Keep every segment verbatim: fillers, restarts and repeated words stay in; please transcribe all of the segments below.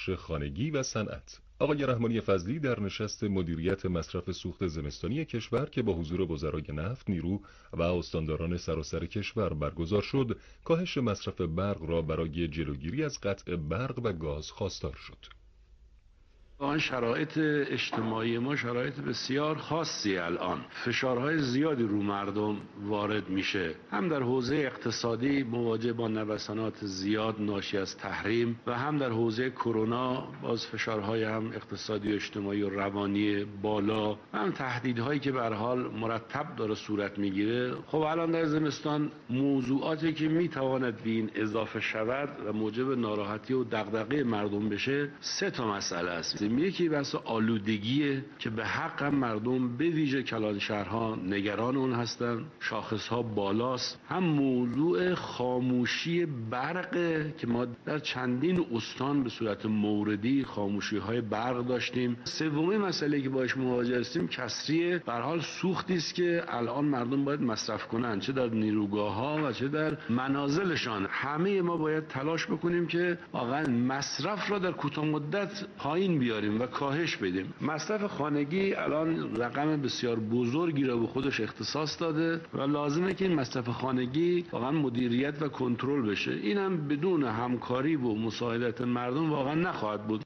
بخش خانگی و صنعت. آقای رحمانی فضلی در نشست مدیریت مصرف سوخت زمستانی کشور که با حضور وزرای نفت، نیرو و استانداران سراسر کشور برگزار شد، کاهش مصرف برق را برای جلوگیری از قطع برق و گاز خواستار شد. آن شرایط اجتماعی ما شرایط بسیار خاصی، الان فشارهای زیادی رو مردم وارد میشه، هم در حوزه اقتصادی مواجه با نوسانات زیاد ناشی از تحریم و هم در حوزه کرونا باز فشارهای هم اقتصادی و اجتماعی و روانی بالا و هم تهدیدهایی که به هر حال مرتب داره صورت میگیره. خب الان در زمستان موضوعاتی که میتواند به این اضافه شود و موجب ناراحتی و دغدغه مردم بشه سه تا مسئله است. یکی بحث آلودگیه که به حق هم مردم به ویژه کلان شهرها نگران اون هستن، شاخصها بالاست. هم موضوع خاموشی برق که ما در چندین استان به صورت موردی خاموشی های برق داشتیم. سومی مسئله که باش مواجه هستیم کسری به هر حال سوختی است که الان مردم باید مصرف کنن، چه در نیروگاه ها و چه در منازلشان. همه ما باید تلاش بکنیم که واقعا مصرف را در کوتاه مدت پایین بیاریم و کاهش بدیم. مصرف خانگی الان رقم بسیار بزرگی را به خودش اختصاص داده و لازمه که این مصرف خانگی واقعا مدیریت و کنترل بشه. اینم بدون همکاری و مساعدت مردم واقعا نخواهد بود.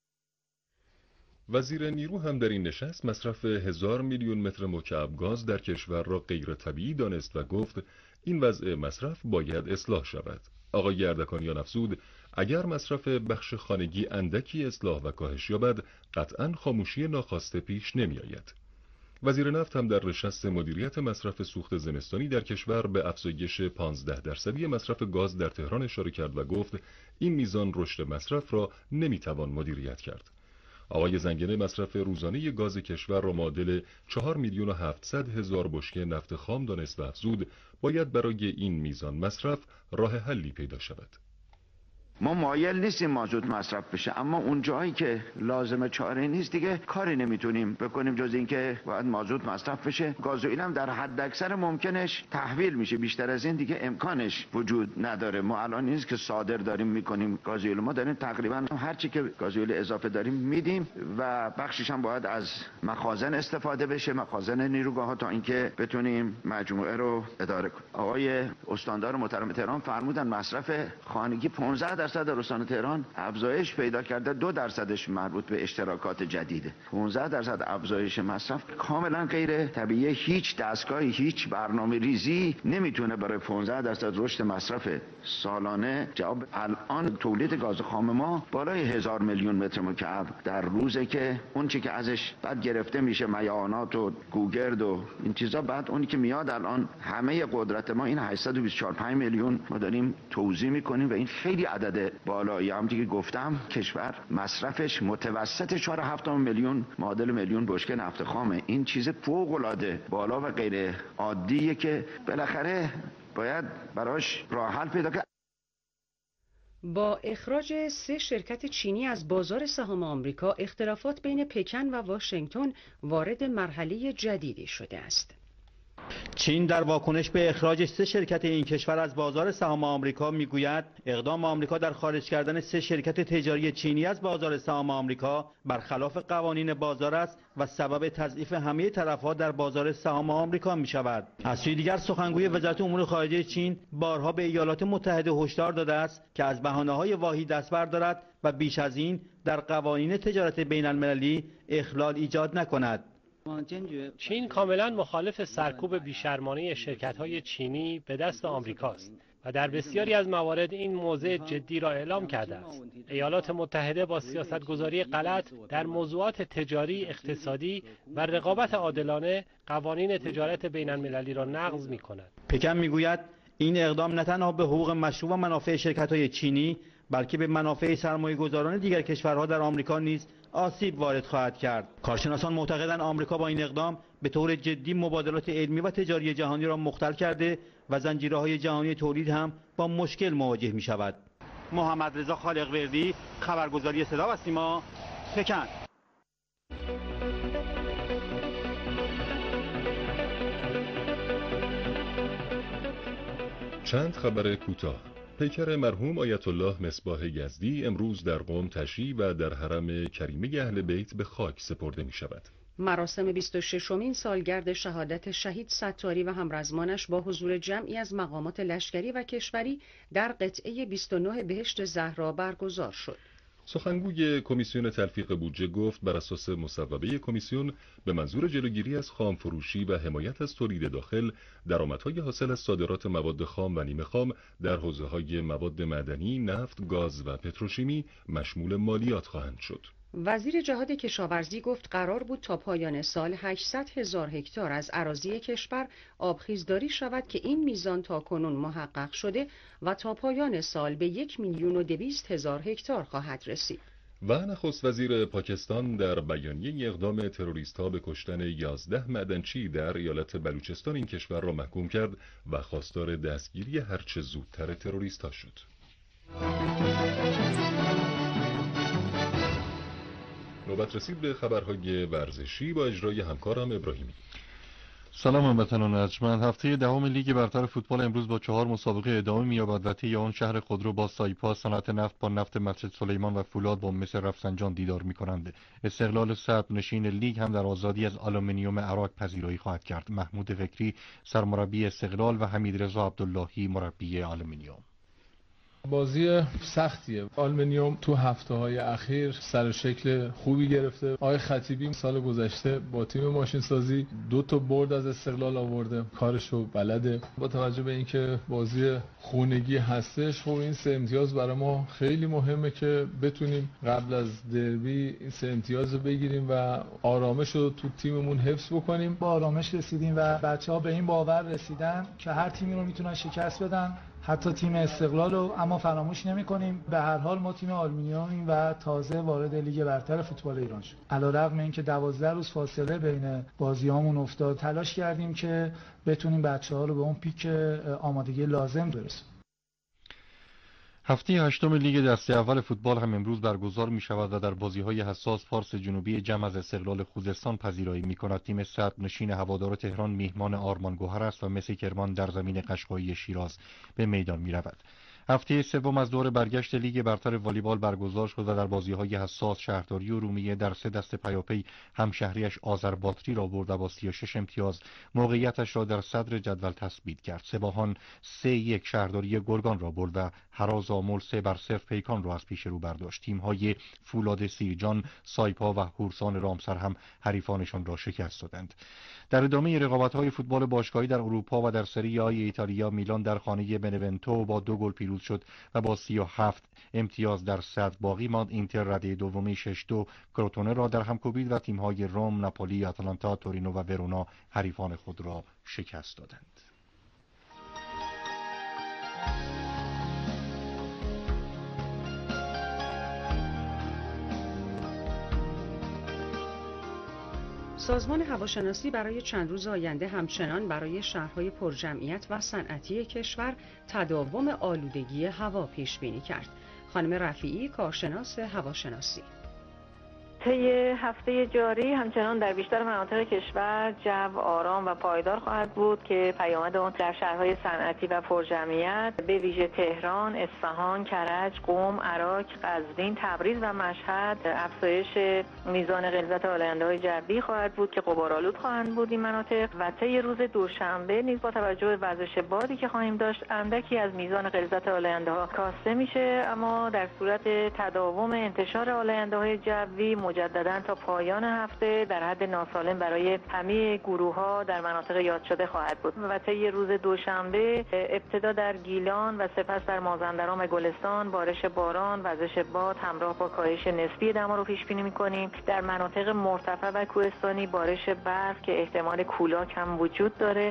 وزیر نیرو هم در این نشست مصرف هزار میلیون متر مکعب گاز در کشور را غیر طبیعی دانست و گفت این وضع مصرف باید اصلاح شود. آقای اردکانیان افزود اگر مصرف بخش خانگی اندکی اصلاح و کاهش یابد قطعاً خاموشی ناخواسته پیش نمی آید. وزیر نفت هم در نشست مدیریت مصرف سوخت زمستانی در کشور به افزایش پانزده درصدی مصرف گاز در تهران اشاره کرد و گفت این میزان رشد مصرف را نمی توان مدیریت کرد. آقای زنگنه مصرف روزانه گاز کشور را معادل چهار میلیون و هفتصد هزار بشکه نفت خام دانست و افزود باید برای این میزان مصرف راه حلی پیدا شود. ما مایل نیستیم مازوت مصرف بشه، اما اون جایی که لازمه چاره نیست دیگه کاری نمیتونیم بکنیم جز اینکه باید مازوت مصرف بشه. گازوئیل هم در حد اکثر ممکنش تحویل میشه، بیشتر از این دیگه امکانش وجود نداره. ما الان نیست که صادر داریم میکنیم گازوئیل، ما داریم تقریبا هر چی که گازوئیل اضافه داریم میدیم و بخشش هم باید از مخازن استفاده بشه، مخازن نیروگاه ها، تا اینکه بتونیم مجموعه رو اداره کنیم. آقای استاندار محترم تهران فرمودن مصرف خانگی پانزده درصد در استان تهران افزایش پیدا کرده، دو درصدش مربوط به اشتراکات جدیده. پانزده درصد افزایش مصرف کاملا غیر طبیعی. هیچ دستگاهی، هیچ برنامه ریزی نمیتونه برای پانزده درصد رشد مصرف سالانه جواب. الان تولید گاز خام ما بالای هزار میلیون متر مکعب در روزه که اون چی که ازش بعد گرفته میشه میانات و گوگرد و این چیزا، بعد اونی که میاد الان همه قدرت ما این هشتصد و بیست و چهار پنج میلیون ما داریم توزیع میکنیم و این خیلی عدد بالایی. هم دیگه گفتم کشور مصرفش متوسط چهار و هفت میلیون معادل میلیون بشکه نفت خامه. این چیز فوق العاده بالا و غیر عادیه که بالاخره باید براش راه حل پیدا کنه. با اخراج سه شرکت چینی از بازار سهام آمریکا، اختلافات بین پکن و واشنگتن وارد مرحله جدیدی شده است. چین در واکنش به اخراج سه شرکت این کشور از بازار سهام آمریکا میگوید اقدام آمریکا در خارج کردن سه شرکت تجاری چینی از بازار سهام آمریکا برخلاف قوانین بازار است و سبب تضعیف همه طرف‌ها در بازار سهام آمریکا می شود. از سوی دیگر سخنگوی وزارت امور خارجه چین بارها به ایالات متحده هشدار داده است که از بهانه‌های واهی دست بردارد و بیش از این در قوانین تجارت بین المللی اخلال ایجاد نکند. چین کاملا مخالف سرکوب بیشرمانه شرکت‌های چینی به دست آمریکاست و در بسیاری از موارد این موضع جدی را اعلام کرده است. ایالات متحده با سیاستگذاری غلط در موضوعات تجاری، اقتصادی و رقابت عادلانه قوانین تجارت بین المللی را نقض می‌کند. پکن می‌گوید این اقدام نه تنها به حقوق مشروع و منافع شرکت‌های چینی بلکه به منافع سرمایه‌گذاران دیگر کشورها در آمریکا نیز آسیب وارد خواهد کرد. کارشناسان معتقدند آمریکا با این اقدام به طور جدی مبادلات علمی و تجاری جهانی را مختل کرده و زنجیره‌های جهانی تولید هم با مشکل مواجه می‌شود. محمد رضا خالق‌وردی، خبرگزاری صدا و سیما، پکن. چند خبر کوتاه. پیکر مرحوم آیت الله مصباح یزدی امروز در قم تشییع و در حرم کریمه اهل بیت به خاک سپرده می شود. مراسم بیست و ششمین سالگرد شهادت شهید ستاری و همرزمانش با حضور جمعی از مقامات لشکری و کشوری در قطعه بیست و نه بهشت زهرا برگزار شد. سخنگوی کمیسیون تلفیق بودجه گفت بر اساس مصوبه کمیسیون به منظور جلوگیری از خام فروشی و حمایت از تولید داخل، درآمدهای حاصل از صادرات مواد خام و نیمه خام در حوزه‌های مواد معدنی، نفت، گاز و پتروشیمی مشمول مالیات خواهند شد. وزیر جهاد کشاورزی گفت قرار بود تا پایان سال هشتصد هزار هکتار از اراضی کشور آبخیزداری شود که این میزان تا کنون محقق شده و تا پایان سال به یک میلیون و دویست هزار هکتار خواهد رسید. و نخست وزیر پاکستان در بیانیه اقدام تروریست‌ها به کشتن یازده معدنچی در ایالت بلوچستان این کشور را محکوم کرد و خواستار دستگیری هرچه زودتر تروریست‌ها شد. نوبت رسید به خبرهای ورزشی با اجرای همکارم ابراهیمی. سلام هموطنان ارجمند. هفته دهم لیگ برتر فوتبال امروز با چهار مسابقه ادامه می‌یابد و طی آن شهر خودرو با سایپا، صنعت نفت با نفت مسجد سلیمان و فولاد با مس رفسنجان دیدار می‌کنند. استقلال صدر نشین لیگ هم در آزادی از آلومینیوم عراق پذیرایی خواهد کرد. محمود فکری سرمربی استقلال و حمیدرضا عبداللهی مربی آلومینیوم. بازی سختیه. آلومینیوم تو هفته های اخیر سر شکل خوبی گرفته. آقای خطیبی سال گذشته با تیم ماشین سازی دو تا برد از استقلال آورده، کارشو بلده. با توجه به اینکه بازی خونگی هستش، خب این سه امتیاز برای ما خیلی مهمه که بتونیم قبل از دربی این سه امتیاز رو بگیریم و آرامش رو تو تیممون حفظ بکنیم. با آرامش رسیدیم و بچه‌ها به این باور رسیدن که هر تیمی رو میتونن شکست بدن، حتی تیم استقلال رو. اما فراموش نمی‌کنیم به هر حال ما تیم آلومینیومیم و تازه وارد لیگ برتر فوتبال ایران شد. علیرغم اینکه دوازده روز فاصله بین بازیامون افتاد، تلاش کردیم که بتونیم بچه‌ها رو به اون پیک آمادگی لازم برسونیم. هفته هشتم لیگ دسته اول فوتبال هم امروز برگزار می شود و در بازی‌های حساس فارس جنوبی جمع از استقلال خوزستان پذیرایی می کند. تیم صدر نشین هوادار تهران میهمان آرمان گوهر است و مس کرمان در زمین قشقایی شیراز به میدان می رود. هفته سوم از دور برگشت لیگ برتر والیبال برگزار شد و در بازی‌های حساس شهرداری و رومیه در سه دست پیاپی همشهریش آذرباتری را برد و با سی و شش امتیاز موقعیتش را در صدر جدول تثبیت کرد. سپاهان سه یک شهرداری گرگان را برد و هراز آمل سه بر صفر پیکان را از پیش رو برداشت. تیم‌های فولاد سیرجان، سایپا و هورسان رامسر هم حریفانشان را شکست دادند. در ادامه رقابت‌های فوتبال باشگاهی در اروپا و در سری آ ایتالیا، میلان در خانه بنونتو با دو گل پیروز شد و با سی و هفت امتیاز در صدر باقی ماند. اینتر رده دومی شش دو کروتونه را در هم کوبید و تیم‌های روم، ناپولی، آتالانتا، تورینو و ورونا حریفان خود را شکست دادند. سازمان هواشناسی برای چند روز آینده همچنان برای شهرهای پرجمعیت و صنعتی کشور تداوم آلودگی هوا پیش بینی کرد. خانم رفیعی، کارشناس هواشناسی: طی هفته جاری همچنان در بیشتر مناطق کشور جو آرام و پایدار خواهد بود که پیامد آن در شهرهای صنعتی و پرجمعیت به ویژه تهران، اصفهان، کرج، قم، عراق، قزوین، تبریز و مشهد افزایش میزان غلظت آلاینده‌های جوی خواهد بود که غبارآلود خواهند بود این مناطق. و طی روز دوشنبه نیز با توجه به وزش بادی که خواهیم داشت اندکی از میزان غلظت آلاینده‌ها کاسته میشه، اما در صورت تداوم انتشار آلاینده‌های جوی مجددا تا پایان هفته در حد ناسالم برای همه گروه‌ها در مناطق یاد شده خواهد بود. و طی روز دوشنبه ابتدا در گیلان و سپس در مازندران و گلستان بارش باران، وزش باد همراه با کاهش نسبی دما رو پیش بینی می‌کنیم. در مناطق مرتفع و کوهستانی بارش برف که احتمال کولاک هم وجود داره.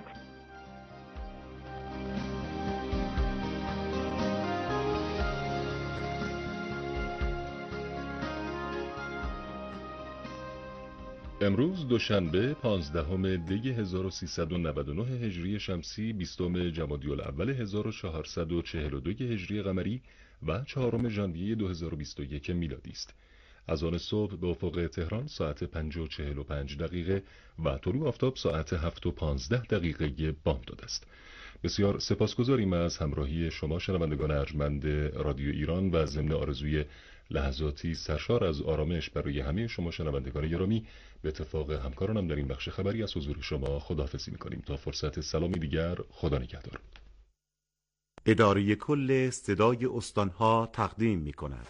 امروز دوشنبه پانزدهم دی هزار و سیصد و نود و نه هجری شمسی، بیستم جمادی الاول هزار و چهارصد و چهل و دو هجری قمری و چهارم ژانویه دو هزار و بیست و یک میلادی است. از آن صبح به افق تهران ساعت پنج و چهل و پنج دقیقه و طلوع آفتاب ساعت هفت و پانزده دقیقه بامداد است. بسیار سپاسگزاریم از همراهی شما شنوندگان ارجمند رادیو ایران و ضمن آرزوی لحظاتی سرشار از آرامش برای همه شما شنوندگان گرامی، به اتفاق همکارانم در این بخش خبری از حضور شما خداحافظی می‌کنیم تا فرصت سلامی دیگر. خدا نگهدار. اداره کل صدای استان‌ها تقدیم می‌کند.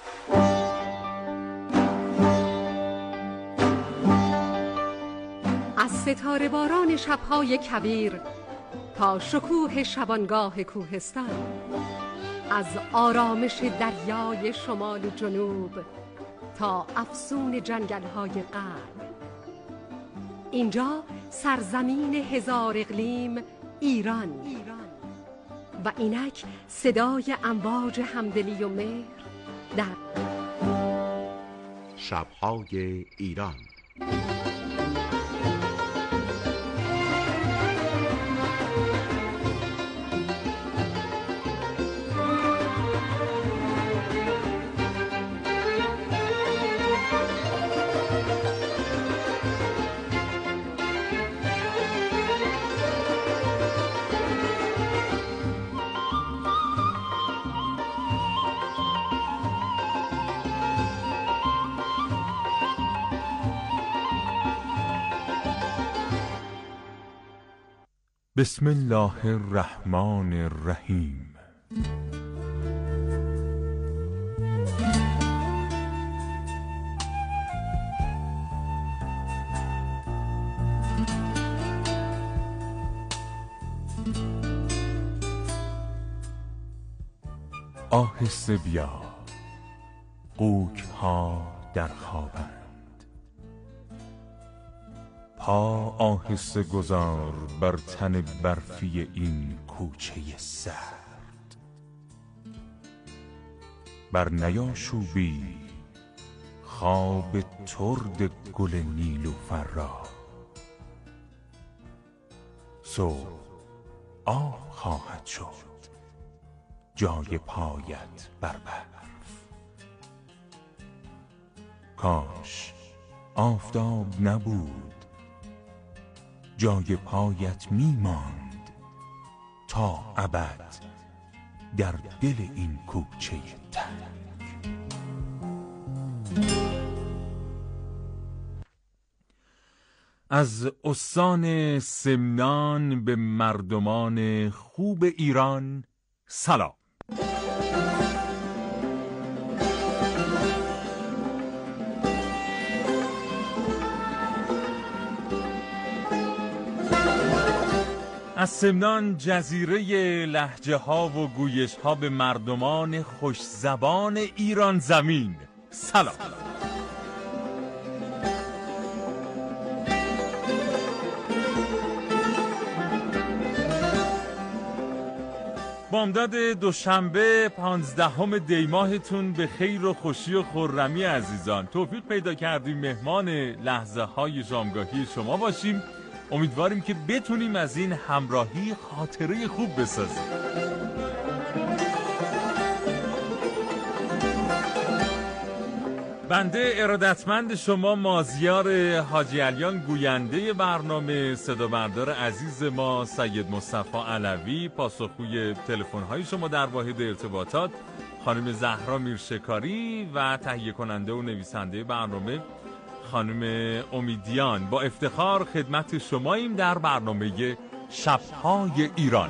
از ستاره باران شب‌های کویر تا شکوه شبانگاه کوهستان، از آرامش دریای شمال و جنوب تا افسون جنگل‌های غرب، اینجا سرزمین هزار اقلیم ایران و اینک صدای امواج همدلی و مهر در شب‌های ایران. بسم الله الرحمن الرحیم. آهسته بیا، قوک ها در خوابند. پا آهسته گذار بر تن برفی این کوچه سرد. بر نیاشوبی خواب ترد گل نیلوفر را. صبح آب خواهد شد جای پایت بر برف. کاش آفتاب نبود، جای پایت می ماند تا ابد در دل این کوچه تنگ. از استان سمنان به مردمان خوب ایران سلام. از سمنان جزیره لهجه ها و گویش ها به مردمان خوش زبان ایران زمین سلام. بامداد دوشنبه پانزدهم دی ماهتون به خیر و خوشی و خرمی عزیزان. توفیق پیدا کردیم مهمان لحظه های شامگاهی شما باشیم. امیدواریم که بتونیم از این همراهی خاطره خوب بسازیم. بنده ارادتمند شما مازیار حاجی علیان، گوینده برنامه، صدابردار عزیز ما سید مصطفی علوی، پاسخگوی تلفن‌های شما در واحد ارتباطات خانم زهرا میرشکاری و تهیه کننده و نویسنده برنامه خانم امیدیان، با افتخار خدمت شماییم در برنامه شب‌های ایران.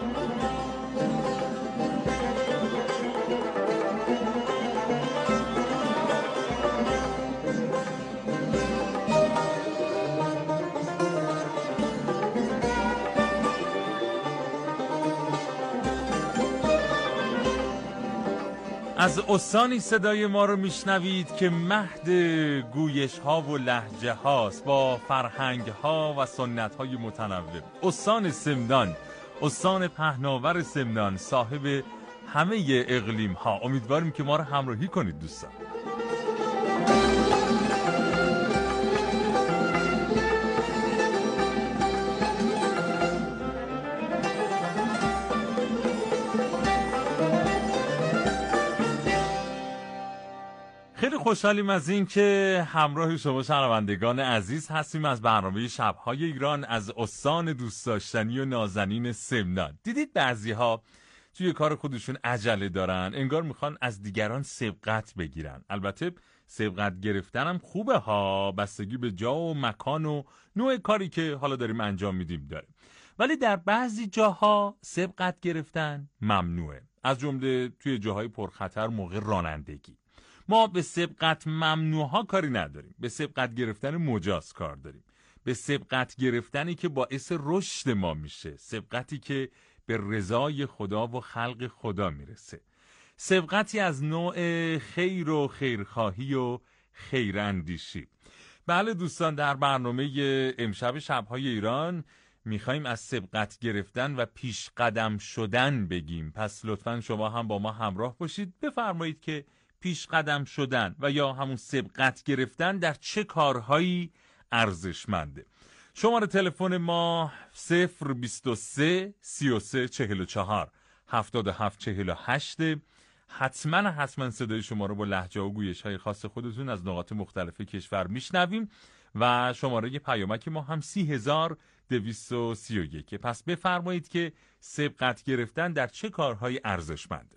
از استانی صدای ما رو میشنوید که مهد گویش ها و لهجه هاست با فرهنگ ها و سنت های متنوع. استان سمنان، استان پهناور سمنان، صاحب همه اقلیم ها. امیدواریم که ما رو همراهی کنید دوستان. خوشحالیم از این که همراه شما شنوندگان عزیز هستیم از برنامه شب‌های ایران از استان دوست داشتنی و نازنین سمنان. دیدید بعضی‌ها توی کار خودشون عجله دارن، انگار میخوان از دیگران سبقت بگیرن. البته سبقت گرفتن هم خوبه ها، بستگی به جا و مکان و نوع کاری که حالا داریم انجام میدیم داره، ولی در بعضی جاها سبقت گرفتن ممنوعه، از جمله توی جاهای پرخطر موقع رانندگی. ما به سبقت ممنوعها کاری نداریم، به سبقت گرفتن مجاز کار داریم، به سبقت گرفتنی که باعث رشد ما میشه، سبقتی که به رضای خدا و خلق خدا میرسه، سبقتی از نوع خیر و خیرخواهی و خیراندیشی. بله دوستان، در برنامه امشب شب‌های ایران میخوایم از سبقت گرفتن و پیش قدم شدن بگیم، پس لطفاً شما هم با ما همراه باشید. بفرمایید که پیش قدم شدن و یا همون سبقت گرفتن در چه کارهایی ارزشمنده. شماره تلفن ما صفر بیست و سه سی و سه چهل و چهار هفتاد و هفت چهل و هشت. حتما حتما صدای شما رو با لهجه و گویش های خاص خودتون از نقاط مختلف کشور میشنویم و شماره پیامک ما هم سی هزار دویست و سی و یک. پس بفرمایید که سبقت گرفتن در چه کارهای ارزشمنده.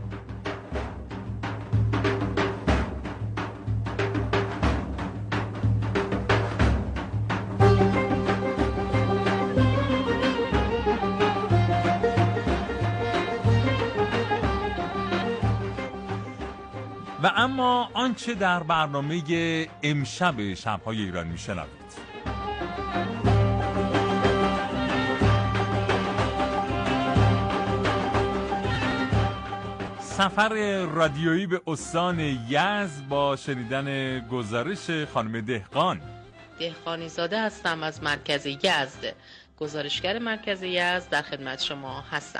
و اما آنچه در برنامه امشب شب‌های ایران میشنوید. سفر رادیویی به استان یزد با شنیدن گزارش خانم دهقان. دهقانی زاده هستم از مرکز یزد، گزارشگر مرکز یزد در خدمت شما هستم.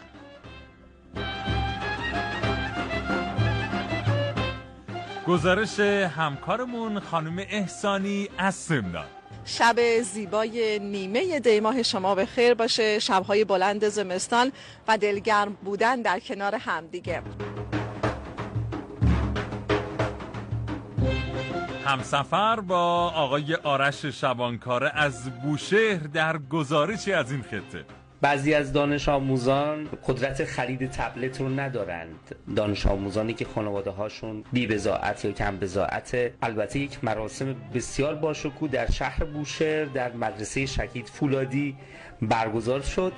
گزارش همکارمون خانم احسانی از سمنان. شب زیبای نیمه دی ماه شما به خیر باشه، شب‌های بلند زمستان و دلگرم بودن در کنار همدیگه. همسفر با آقای آرش شبانکاره از بوشهر در گزارشی از این خطه. بعضی از دانش آموزان قدرت خرید تبلت رو ندارند. دانش آموزانی که خانواده هاشون بی بضاعت یا کم بضاعت. البته یک مراسم بسیار باشکوه در شهر بوشهر در مدرسه شهید فولادی برگزار شد.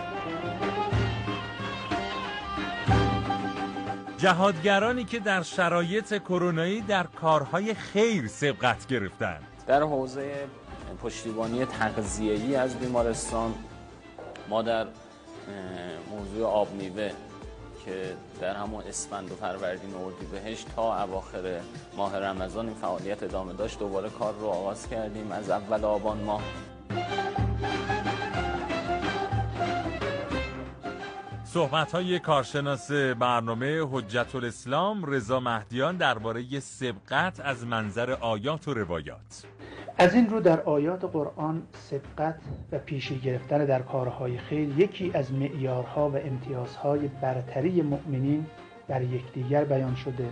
جهادگرانی که در شرایط کرونایی در کارهای خیر سبقت گرفتند. در حوزه پشتیبانی تغذیه‌ای از بیمارستان ما در موضوع آب میوه که در همون اسفند و فروردین و اردیبهشت تا اواخر ماه رمضان این فعالیت ادامه داشت، دوباره کار رو آغاز کردیم از اول آبان ماه. صحبت‌های کارشناس برنامه حجت الاسلام رضا مهدیان درباره سبقت از منظر آیات و روایات. از این رو در آیات قرآن سبقت و پیشی گرفتن در کارهای خیر یکی از معیارها و امتیازهای برتری مؤمنین بر یکدیگر بیان شده.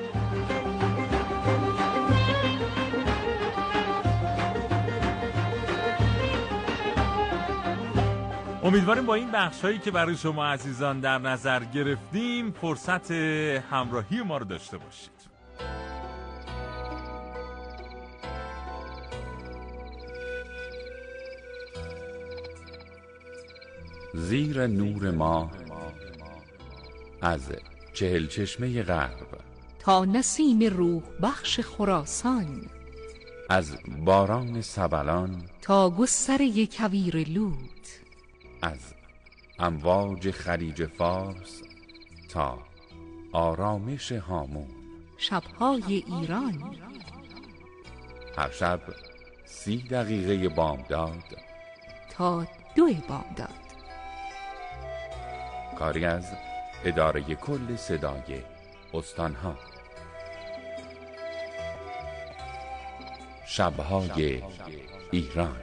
امیدواریم با این بخشایی که برای شما عزیزان در نظر گرفتیم فرصت همراهی ما رو داشته باشید. زیر نور ما از چهل چشمه غرب تا نسیم روح بخش خراسان، از باران سبلان تا گستره کویر لود، از امواج خلیج فارس تا آرامش هامون، شب‌های ایران. هر شب سی دقیقه بامداد تا دو بامداد. کاری از اداره کل صدای استانها. شب‌های ایران،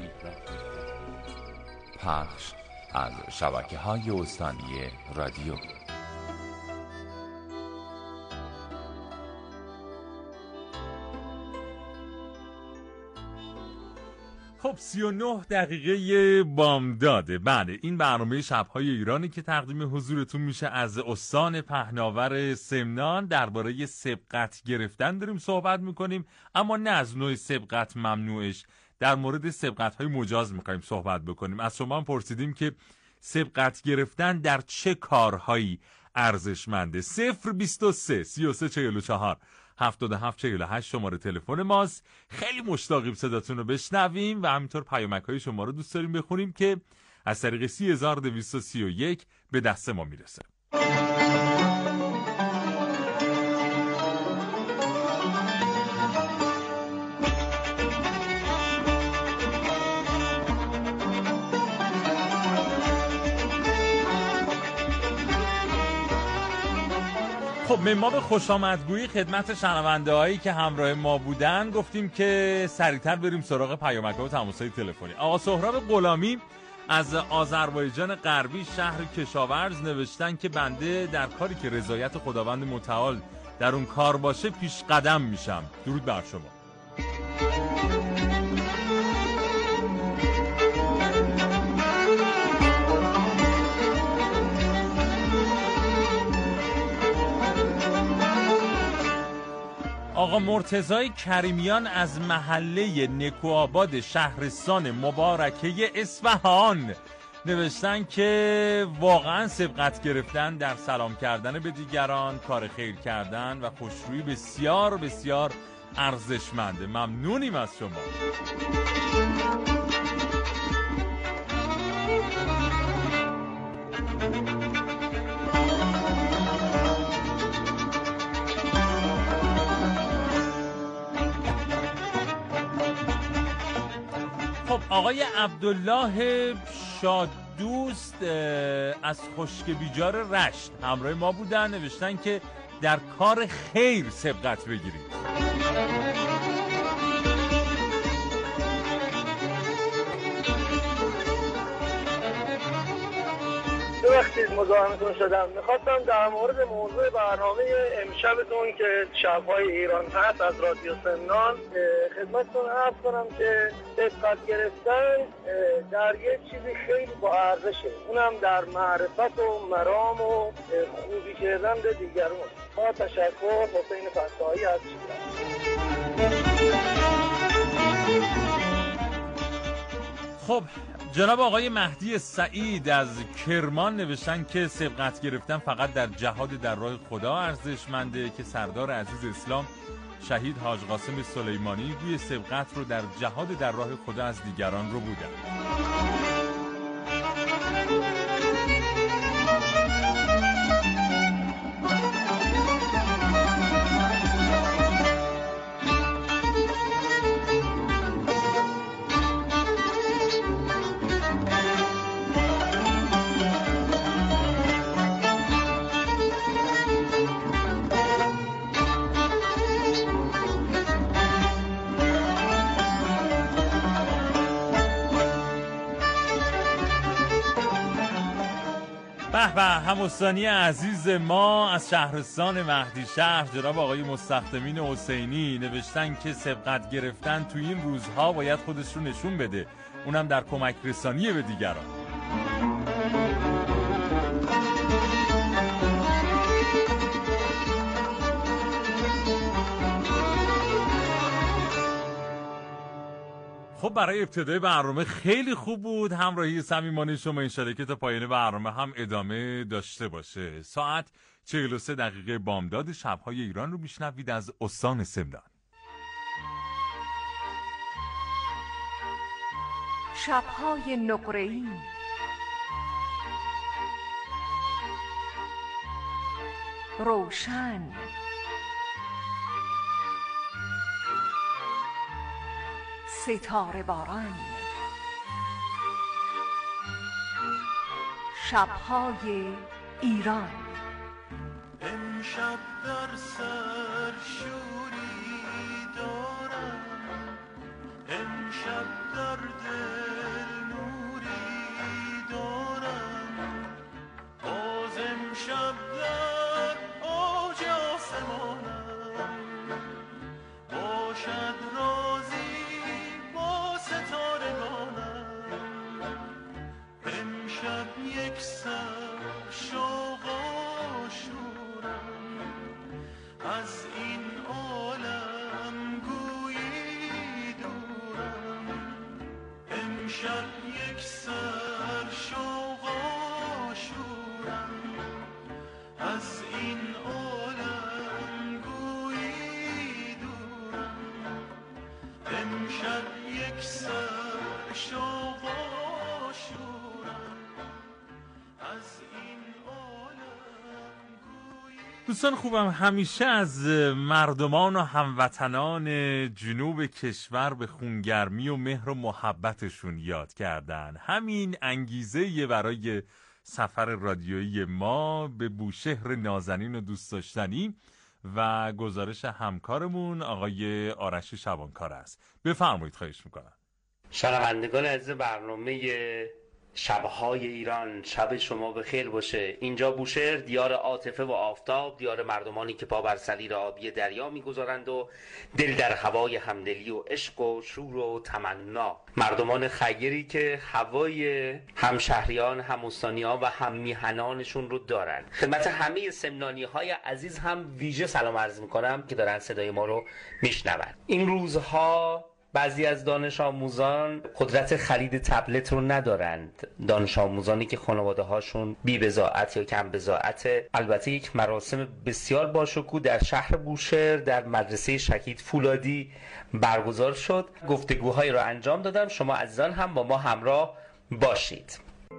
پخش از شبکه‌های استانی رادیو. خب سی و نه دقیقه بامداده. بله، این برنامه شب‌های ایرانی که تقدیم حضورتون میشه از استان پهناور سمنان. درباره سبقت گرفتن داریم صحبت میکنیم، اما نه از نوع سبقت ممنوعش. در مورد سبقت‌های مجاز میخوایم صحبت بکنیم. از شما هم پرسیدیم که سبقت گرفتن در چه کارهایی ارزشمنده. صفر بیست و سه سی و سه چهل و چهار هفتاد و هفت چهل و هشت شماره تلفن ماست. خیلی مشتاقیم صداتون رو بشنویم و همینطور پیامک‌های شما رو دوست داریم بخونیم که از طریق سی هزار دویست و سی و یک به دست ما میرسه. خب ما به خوش آمدگویی خدمت شنونده هایی که همراه ما بودن گفتیم که سریعتر بریم سراغ پیامک‌ها و تماس‌های تلفنی. آقا سهراب غلامی از آذربایجان غربی شهر کشاورز نوشتن که بنده در کاری که رضایت خداوند متعال در اون کار باشه پیش قدم میشم. درود بر شما. آقا مرتضی کریمیان از محله نکوآباد شهرستان مبارکه اصفهان نوشتن که واقعا سبقت گرفتن در سلام کردن به دیگران، کار خیر کردن و خوشرویی بسیار بسیار ارزشمنده. ممنونیم از شما. خب آقای عبدالله شاددوست از خشک بیجار رشت همراه ما بودن، نوشتن که در کار خیر سبقت بگیرید. ببخشید مزاحمتون شدم. میخواستم در مورد موضوع برنامه امشبتون که شب‌های ایران هست از رادیو سمنان خدمتتون عرض کنم که سبقت گرفتن در یه چیزی خیلی با ارزشه، اونم در معرفت و مرام و خوبی کردن به دیگران. با تشکر، حسین فتاحی از خب جناب آقای مهدی سعید از کرمان نوشتن که سبقت گرفتن فقط در جهاد در راه خدا ارزشمنده، که سردار عزیز اسلام شهید حاج قاسم سلیمانی گوی سبقت رو در جهاد در راه خدا از دیگران رو بودن. به هموستانی عزیز ما از شهرستان مهدی شهر جناب آقای مستخدمین حسینی نوشتن که سبقت گرفتن تو این روزها باید خودش رو نشون بده، اونم در کمک رسانی به دیگران. خب برای ابتدای برنامه خیلی خوب بود. همراهی صمیمانه شما انشالله که تا پایان برنامه هم ادامه داشته باشه. ساعت چهل و سه دقیقه بامداد شب‌های ایران رو میشنوید از استان سمنان. شب‌های نقره‌ای روشن ستاره باران، شب‌های ایران. امشب در سر شوری دارم، امشب در دل نوری دارم، باز امشب در اوج آسمانم، باشد رازی با ستاره امشب یک سر شوق آشورم از این عالم گویی دورم امشب یک سر شوق آشورم از این دوستان خوبم، همیشه از مردمان و هموطنان جنوب کشور به خونگرمی و مهر و محبتشون یاد کردن. همین انگیزه برای سفر رادیویی ما به بوشهر نازنین و دوست داشتنی و گزارش همکارمون آقای آرش شبانکار است. بفرمایید، خواهش میکنم. شنوندگان عزیز برنامه شبهای ایران، شب شما بخیر باشه. اینجا بوشهر، دیار عاطفه و آفتاب، دیار مردمانی که پا بر سریر آبی دریا میگذارند و دل در هوای همدلی و عشق و شور و تمنا. مردمان خیری که هوای همشهریان، هموستانیان و هم میهنانشون رو دارن. خدمت همه سمنانی های عزیز هم ویژه سلام عرض میکنم که دارن صدای ما رو میشنوند. این روزها بعضی از دانش آموزان قدرت خرید تبلت رو ندارند. دانش آموزانی که خانواده هاشون بی بضاعت یا کم بضاعت. البته یک مراسم بسیار باشکوه در شهر بوشهر در مدرسه شهید فولادی برگزار شد. گفتگوهایی رو انجام دادم، شما عزیزان هم با ما همراه باشید.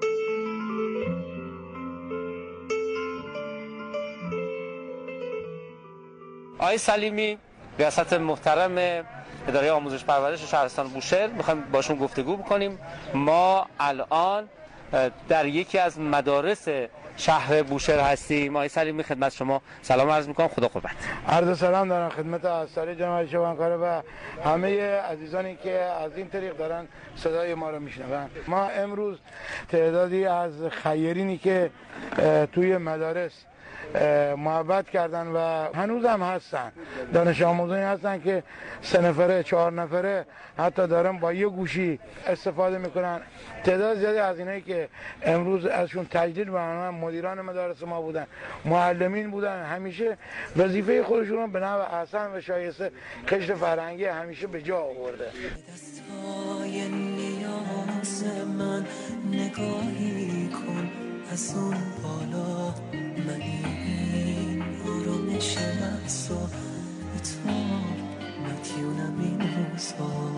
آقای سلیمی، ریاست محترم اداره آموزش پرورش شهرستان بوشهر، میخوایم باشون گفتگو بکنیم. ما الان در یکی از مدارس شهر بوشهر هستیم. آقای سلیمی، خدمت شما سلام عرض میکنم، خدا قوت. عرض سلام دارم خدمت اساتید جناب شبانکار و همه عزیزانی که از این طریق دارن صدای ما رو میشنون. ما امروز تعدادی از خیرینی که توی مدارس محبت کردن و هنوز هم هستن، دانش آموزانی هستن که سه نفره چهار نفره حتی دارن با یه گوشی استفاده میکنن. تعداد زیادی از اینایی که امروز ازشون تجدید برنامه مدیران مدارس ما بودن، معلمین بودن، همیشه وظیفه خودشون رو به نحو احسن و شایسته کشف فرهنگی همیشه به جا آورده. دستای نیاز من نگاهی کن از اون بالا، من این آرامش محصا به تو مدیونم این روزها.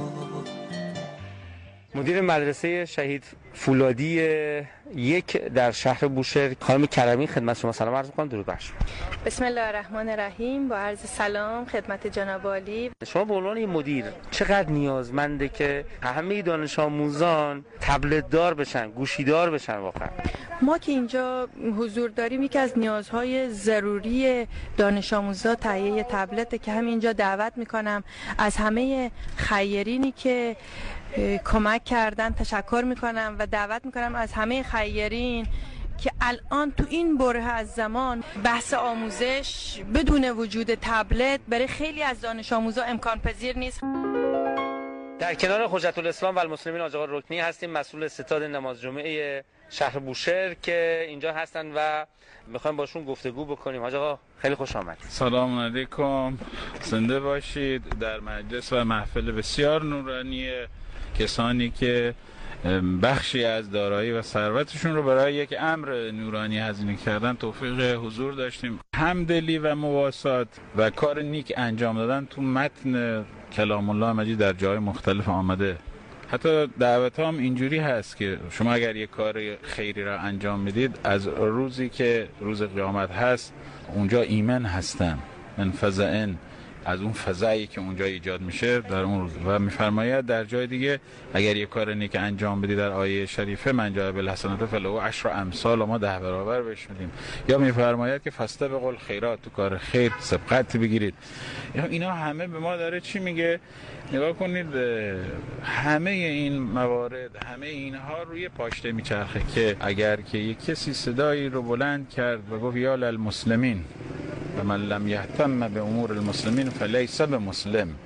مدیر مدرسه شهید فولادی یک در شهر بوشهر، خانم کرمی، خدمت شما سلام عرض می‌کنم. درود بر شما. بسم الله الرحمن الرحیم. با عرض سلام خدمت جناب عالی. شما به عنوان مدیر چقدر نیازمنده که همه دانش آموزان تبلت دار بشن، گوشی دار بشن؟ واقعا ما که اینجا حضور داریم، یکی از نیازهای ضروری دانش آموزا تهیه تبلته که همینجا دعوت میکنم از همه خیرینی که کمک کردن تشکر میکنم و دعوت میکنم از همه خیرین که الان تو این بره از زمان بحث آموزش بدون وجود تبلت برای خیلی از دانش آموزا امکان پذیر نیست. در کنار حجت الاسلام و المسلمین حاج آقا رکنی هستیم، مسئول ستاد نماز جمعه شهر بوشهر که اینجا هستن و میخوایم باشون گفتگو بکنیم. حاج آقا خیلی خوش آمد. سلام علیکم، زنده باشید. در مجلس و محفل بسیار نورانی کسانی که بخشی از دارایی و ثروتشون رو برای یک امر نورانی هزینه کردن توفیق حضور داشتیم. همدلی و مواسات و کار نیک انجام دادن تو متن کلام الله مجید در جای مختلف آمده. حتی دعوت هم اینجوری هست که شما اگر یک کار خیری را انجام میدید، از روزی که روز قیامت هست اونجا ایمن هستن، من فزعن، از اون فزعی که اونجا ایجاد میشه در اون روز. و میفرماید در جای دیگه اگر یک کار نیک انجام بدی در آیه شریفه من جاء بالحسنات فله عشر امثال، ما ده برابر بهش میدیم. یا میفرماید که فاستبقوا الخیرات، تو کار خیر سبقت بگیرید. اینا همه به ما داره چی میگه؟ نگاه کنید، همه این موارد، همه اینها روی پاشته میچرخه که اگر که یک کسی صدایی رو بلند کرد و گفت یا للمسلمین و من لم یهتم به امور المسلمین فلیس بمسلم،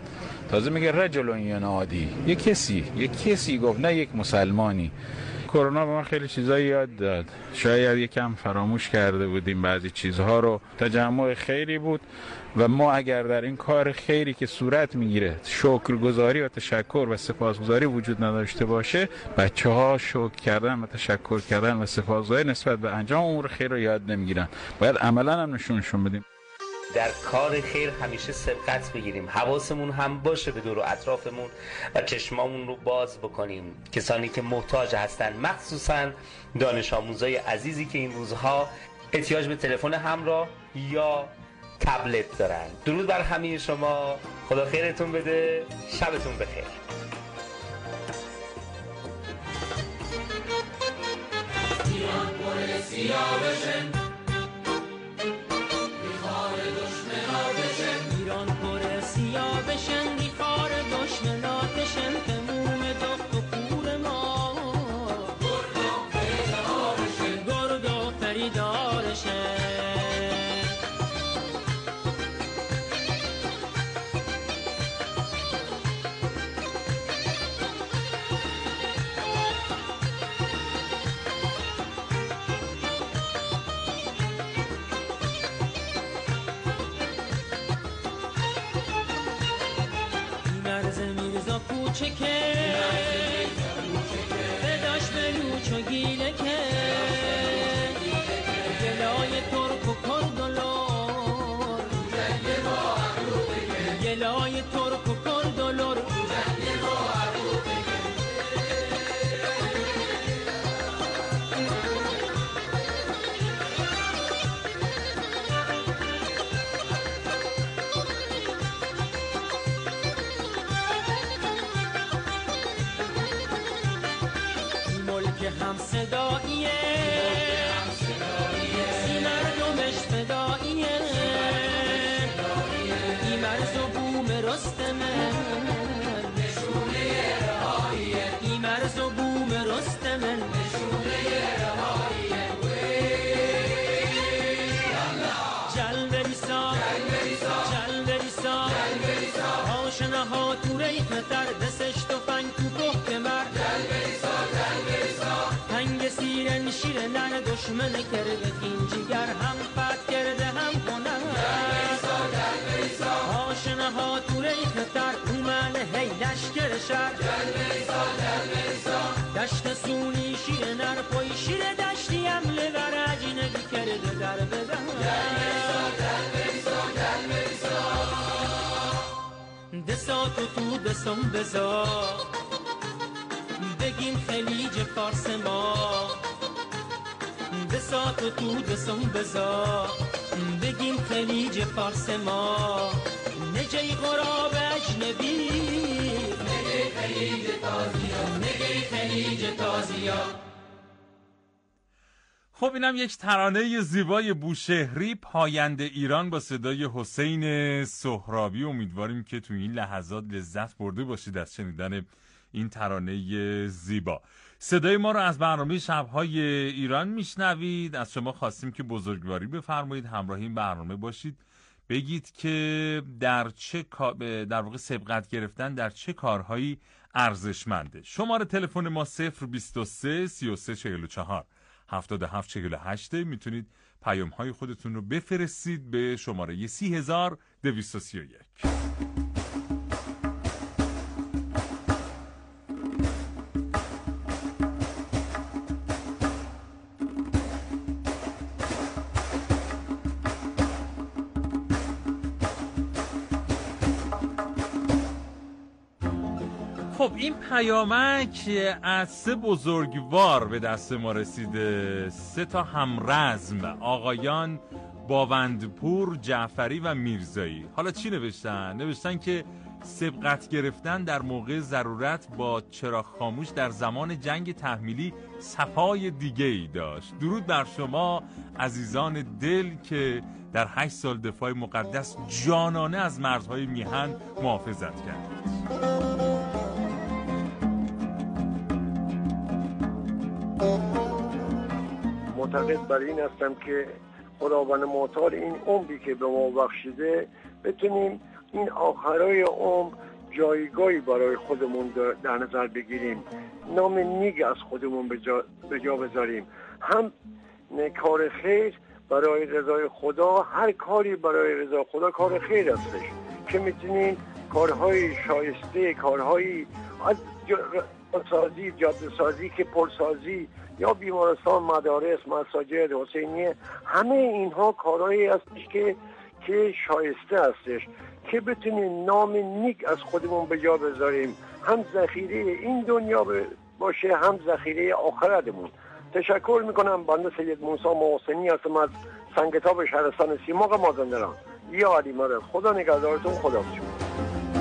تازه میگه رجل ینادی، یک کسی یک کسی گفت، نه یک مسلمانی. کرونا به ما خیلی چیزایی یاد داد، شاید یکم فراموش کرده بودیم بعضی چیزها رو. تجمع خیری بود و ما اگر در این کار خیری که صورت میگیره شکرگزاری و تشکر و سپاسگزاری وجود نداشته باشه، بچه ها شکر کردن و تشکر کردن و سپاسگزاری نسبت به انجام امور خیر رو یاد نمیگیرن. باید عملا هم نشونشون بدیم. در کار خیر همیشه سبقت بگیریم، حواسمون هم باشه به دور و اطرافمون و چشمامون رو باز بکنیم. کسانی که محتاج هستن، مخصوصا دانش آموزای عزیزی که این روزها احتیاج به تلفن همراه یا تبلت دارن. درود بر همه شما، خدا خیرتون بده، شبتون بخیر. ایران پر سیاه بشن، ایران پر سیاه بشن، بیخار دشمناتشن، تموم دخت و پور ما گرد و فریدارشن، گرد و فریدارشن. کوچکه بداش بلوچ و گیله که گلای ترک و کرد و لور گلای ترک و کرد و لور هم صداییه سی مردمش فداییه، این مرز و بوم رستمه نشونه رهاییه، این مرز و بوم رستمه نشونه رهاییه. جل بریسا جل بریسا آشنه ها تو ریخ در دستش تفنگ تو بخت مرد، جل بریسا جل بریسا هنگ سیرن شیرنن دشمن کرده این جگر، هم فت کرده هم کنن آشنه ها تو ریخ تر اومن هی لشکر شر، دشت سونی شیرنر پای شیر دشتی هم لبر عجینگی کرده در بزن، دساتو تو دستم بزا بگیم خلیج فارس ما، دساتو تو دستم بزا بگیم خلیج فارس ما، نجی غراب اجنبی نگی خلیج تازیا، نگی خلیج تازیا. خب اینم یک ترانه زیبای بوشهری، پاینده ایران، با صدای حسین سهرابی. امیدواریم که تو این لحظات لذت برده باشید از شنیدن این ترانه زیبا. صدای ما رو از برنامه شب‌های ایران میشنوید. از شما خواستیم که بزرگواری بفرمایید، همراه این برنامه باشید، بگید که در چه در واقع سبقت گرفتن در چه کارهایی ارزشمنده. شماره تلفن ما صفر بیست و سه سی و سه چهل و چهار هفتاد و هفت چهل و هشت. میتونید پیام های خودتون رو بفرستید به شماره سی هزار دویست و سی و یک. خب این پیامک از سه بزرگوار به دست ما رسیده، سه تا همرزم، آقایان باوندپور، جعفری و میرزایی. حالا چی نوشتن؟ نوشتن که سبقت گرفتن در موقع ضرورت با چراغ خاموش در زمان جنگ تحمیلی صفای دیگه ای داشت. درود بر شما عزیزان دل که در هشت سال دفاع مقدس جانانه از مرزهای میهن محافظت کردید. معتقد بر این هستم که خداوند متعال این عمری که به ما بخشیده بتونیم این آخرای عمر جایگاهی برای خودمون در نظر بگیریم، نام نیک از خودمون به جا, به جا بذاریم. هم کار خیر برای رضای خدا، هر کاری برای رضای خدا کار خیر هستش که میتونیم کارهای شایسته، کارهای از سازی، جاده سازی، که پلسازی یا بیمارستان، مدارس، مساجد، حسینیه، همه اینها کارهایی هستش که که شایسته هستش که بتونیم نام نیک از خودمون به جا بذاریم، هم ذخیره این دنیا باشه هم ذخیره آخرتمون. تشکر میکنم. بنده سید موسی محسنی هستم از سنگتاب شهرستان سیمرغ مازندران. یا علی مرد، خدا نگهدارتون. خدا شما.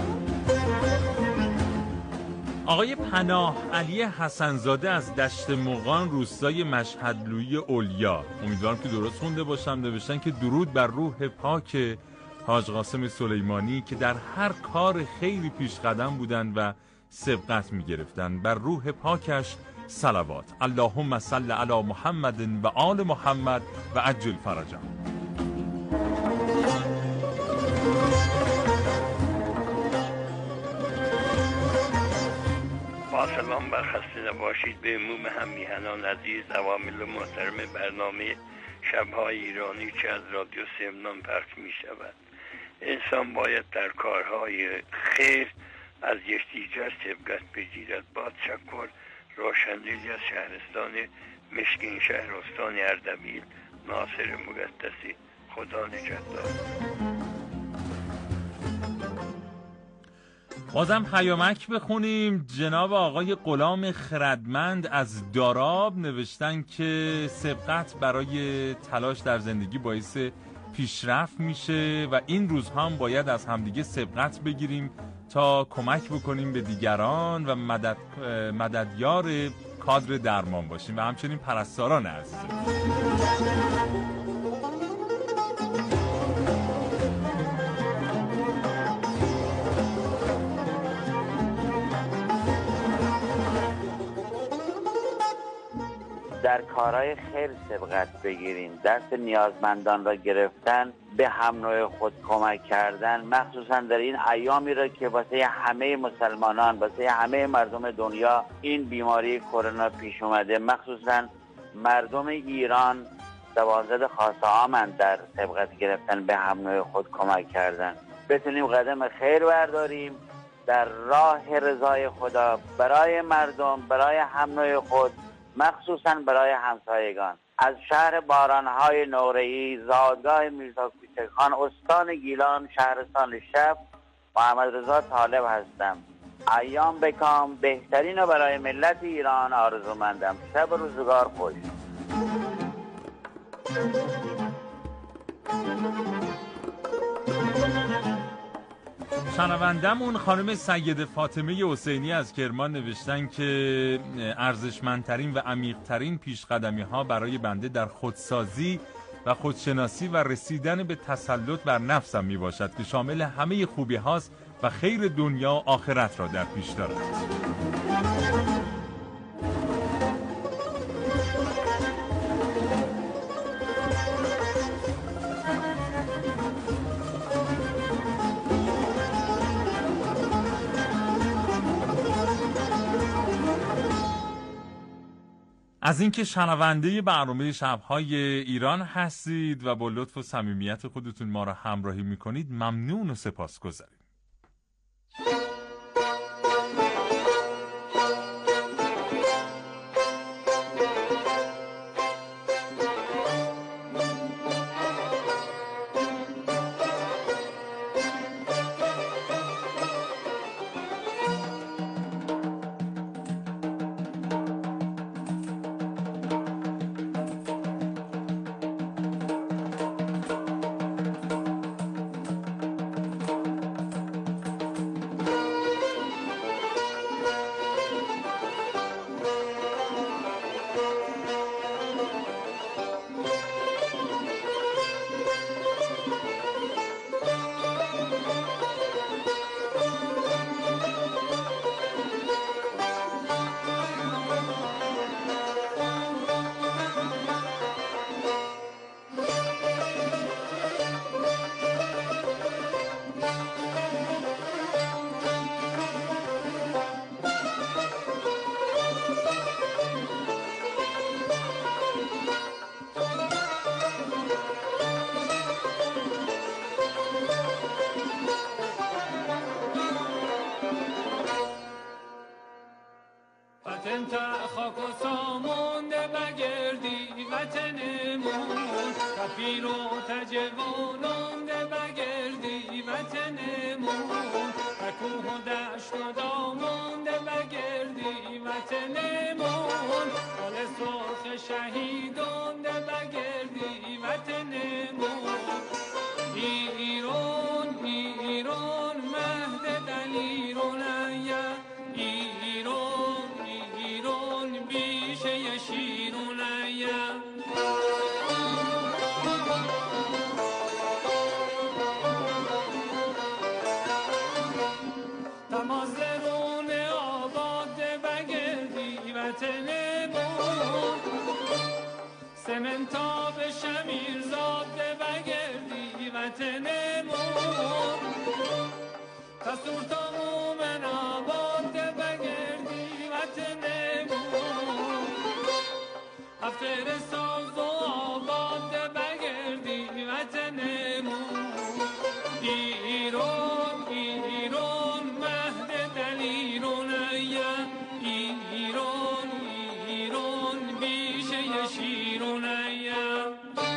آقای پناه علی حسنزاده از دشت مغان، روستای مشهدلویی اولیا، امیدوارم که درست خونده باشم، نوشتن که درود بر روح پاک حاج قاسم سلیمانی که در هر کار خیری پیش قدم بودند و سبقت می گرفتن. بر روح پاکش صلوات. اللهم صل علی محمد و آل محمد و عجل فرجه. با سلام بر خسته نباشید به عموم هم میهنان عزیز، عوامل محترم برنامه شب‌های ایرانی که از رادیو سمنان پخش می شود. انسان باید در کارهای خیر از یکدیگر سبقت بگیرد. با تشکر، روشندلی از شهرستان مشکین، شهر استان اردبیل، ناصر مقدسی. خدا نگهدار. بازم پیامک بخونیم. جناب آقای غلام خردمند از داراب نوشتن که سبقت برای تلاش در زندگی باعث پیشرفت میشه و این روزها هم باید از همدیگه سبقت بگیریم تا کمک بکنیم به دیگران و مدد مددیار کادر درمان باشیم و همچنین پرستاران عزیز. در کارهای خیر سبقت بگیریم، دست نیازمندان را گرفتن، به هم نوع خود کمک کردن، مخصوصا در این ایامی را که واسه همه مسلمانان، واسه همه مردم دنیا این بیماری کرونا پیش اومده، مخصوصا مردم ایران دوازده خاصه آمند در سبقت گرفتن، به هم نوع خود کمک کردن. بتونیم قدم خیر برداریم در راه رضای خدا برای مردم، برای هم نوع خود، مخصوصا برای همسایگان. از شهر بارانهای نوره‌ای، زادگاه میرزا کوچکخان، استان گیلان، شهرستان شب، محمد رضا طالب هستم. ایام بکام، بهترین رو برای ملت ایران آرزومندم. شب روزگار خوش. شنوندمون خانم سید فاطمه حسینی از کرمان نوشتن که ارزشمندترین و عمیق‌ترین پیشقدمی ها برای بنده در خودسازی و خودشناسی و رسیدن به تسلط بر نفسم می باشد که شامل همه خوبی هاست و خیر دنیا و آخرت را در پیش دارد. از اینکه شنونده برنامه شب‌های ایران هستید و با لطف و صمیمیت خودتون ما را همراهی می‌کنید ممنون و سپاسگزاریم. تا خاک و سامونده بگردی وطنمون تپیر و تجوانونده بگردی وطنمون تکوه و دشت و دامونده بگردی وطنمون حال سرخ شهیدونده بگردی وطنمون ایران ایران مهد دلیرون ایا ایران ایران بیشه شیرون ایا تمازرون آباد بگردی وطنمون سمنتا به شمیر زاده بگردی وطنمون تصور تا مومن آباد بگردی وطنمون افتر ساز و آباد بگردی وطنمون ایران ایران مهد دلیرون ایا ایران ایران بیشه شیرون ایا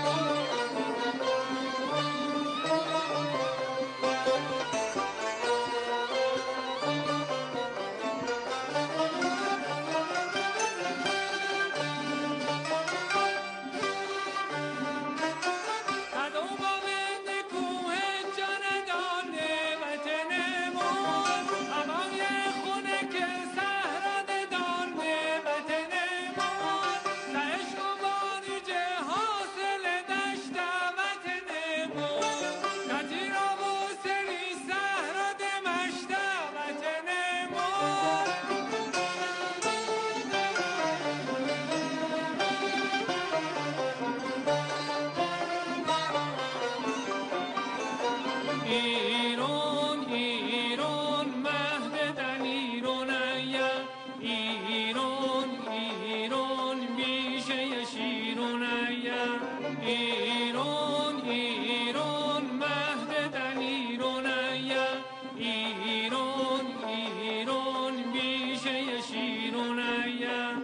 ایران ایران مهد دلیرون ایا ایران ایران بیشه شیرون ایا ایران ایران مهد دلیرون ایا ایران ایران بیشه شیرون ایا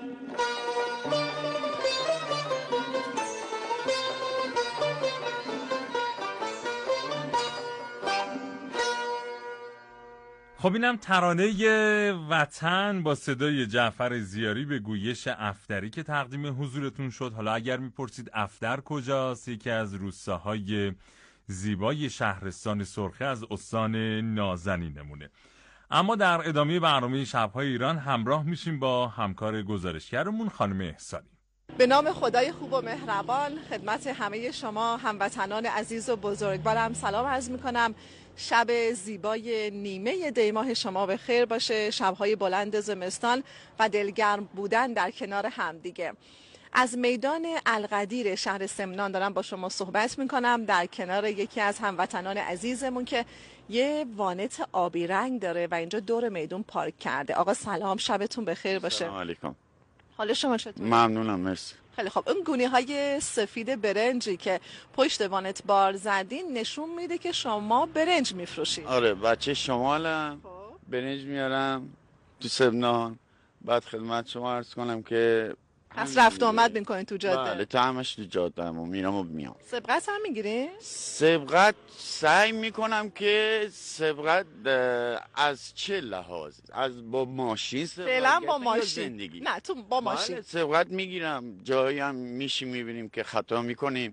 خب اینم ترانه وطن با صدای جعفر زیاری به گویش افتری که تقدیم حضورتون شد. حالا اگر میپرسید افتر کجاست، یکی از روستاهای زیبای شهرستان سرخه از استان نازنینمونه. اما در ادامه برنامه شب‌های ایران همراه میشیم با همکار گزارشگرمون خانم احسانی. به نام خدای خوب و مهربان خدمت همه شما هموطنان عزیز و بزرگوارم سلام عرض میکنم. شب زیبای نیمه دی ماه شما به خیر باشه، شب‌های بلند زمستان و دلگرم بودن در کنار همدیگه. از میدان القدیر شهر سمنان دارم با شما صحبت میکنم، در کنار یکی از هموطنان عزیزمون که یه وانت آبی رنگ داره و اینجا دور میدون پارک کرده. آقا سلام، شبتون بخیر باشه. سلام علیکم. حال شما چطور؟ ممنونم، مرسی. خیلی خب، اون گونی های سفید برنجی که پشت وانت بار زدین نشون میده که شما برنج میفروشید. آره، بچه شمالم، برنج میارم تو سمنان، بعد خدمت شما عرض کنم که پس رفت آمد میکنین تو جاده؟ بله، تا همش تو جاده هم و میرم و میام. سبقت هم میگیرین؟ سبقت سعی میکنم که سبقت از چه لحاظ؟ از با ماشین سبقت؟ فعلا با ماشین. زندگی؟ نه، تو با ماشین. بله، سبقت میگیرم، جایی هم میشی میبینیم که خطا میکنیم،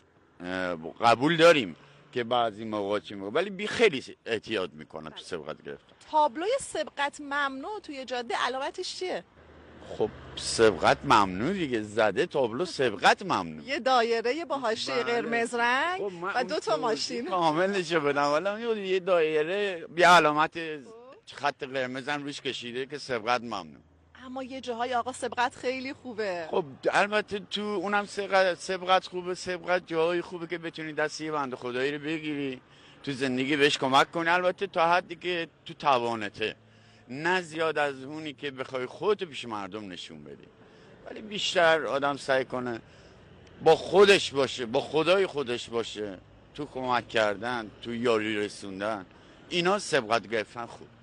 قبول داریم که بعضی موقع چی میگه، ولی بی خیلی احتیاط میکنم تو سبقت گرفتن. تابلوی سبقت ممنوع توی جاده علامتش چیه؟ خب سبقت ممنوع دیگه، زده تابلو سبقت ممنوع. یه دایره با حاشیه قرمز رنگ و دو تا ماشین. کاملش بدم، والا یه دایره یه علامت خط قرمز هم روش کشیده که سبقت ممنوع. اما یه جاهای آقا سبقت خیلی خوبه. خب البته تو اونم سبقت سبقت خوبه، سبقت جاهای خوبه که بتونی دست یه بنده خدایی رو بگیری تو زندگی بهش کمک کنی، البته تا حدی که تو توانته، نه زیاد از اونی که بخوای خودت پیش مردم نشون بدی، ولی بیشتر آدم سعی کنه با خودش باشه، با خدای خودش باشه، تو کمک کردن، تو یاری رسوندن، اینا سبقت گرفتن خوب.